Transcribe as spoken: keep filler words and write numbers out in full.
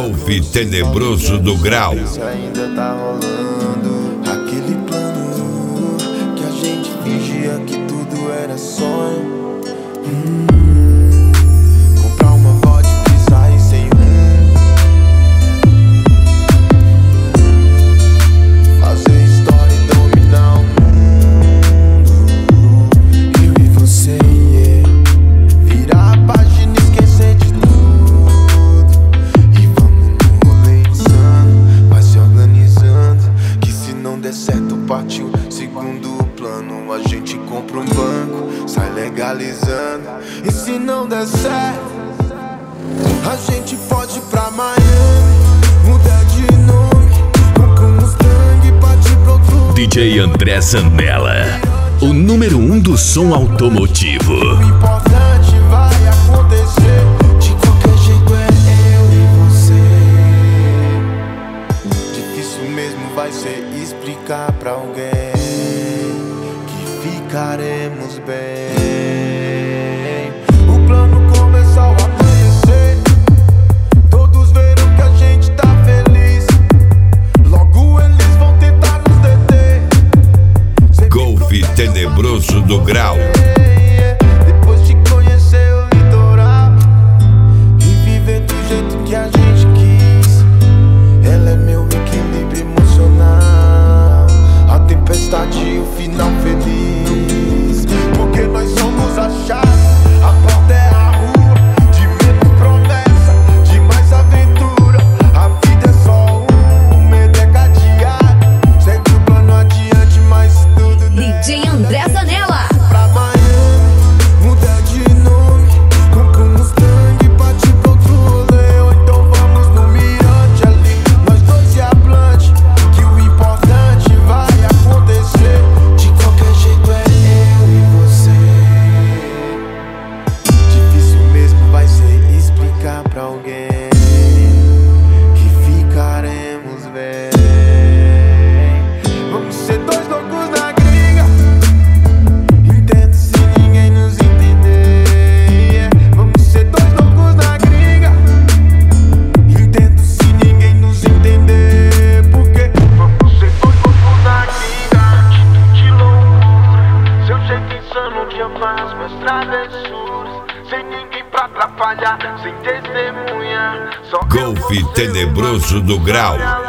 Golfe tenebroso do grau. Se ainda tá rolando aquele plano que a gente fingia que tudo era sonho. Hum, comprar uma vodka e sair sem rumo. Fazer história e dominar o mundo. Eu e você, yeah. Virar a página e esquecer de tudo. E vamos no rolê insano, vai se organizando, que se não der certo partiu segundo plano. A gente compra um banco, sai legalizando. E se não der certo, a gente pode ir pra Miami, mudar de nome, compra um Mustang e partir pro outro. D J André Zanella, o número um do som automotivo. O importante vai acontecer, de qualquer jeito é eu e você. Difícil mesmo vai ser explicar pra alguém que ficaremos bem. O plano começou a amanhecer, todos viram que a gente tá feliz. Logo eles vão tentar nos deter. Golfe tenebroso do grau. Depois de conhecer o litoral e viver do jeito que a gente quis, ela é meu equilíbrio emocional, a tempestade e o final feliz. Porque nós somos a chave, a porta é a rua, de menos promessa, de mais aventura. A vida é só um, o medo é cadeado. Segue o plano adiante, mas tudo D J André Zanella. pra Miami, mudar de nome, compra um Mustang e partir pro outro rolê. Ou então vamos no mirante ali, nós dois e a Blunt, que o importante vai acontecer. De qualquer jeito é eu e você. Difícil mesmo vai ser explicar pra alguém que ficaremos bem. Vamos ser dois loucos na gringa, entendo se ninguém nos entender, yeah. Vamos ser dois loucos na gringa, entendo se ninguém nos entender. Porque vamos ser dois loucos na gringa, de loucura. Seu jeito insano que eu faço minhas travessuras, sem ninguém pra atrapalhar, sem testemunha, só Golfe tenebroso do grau.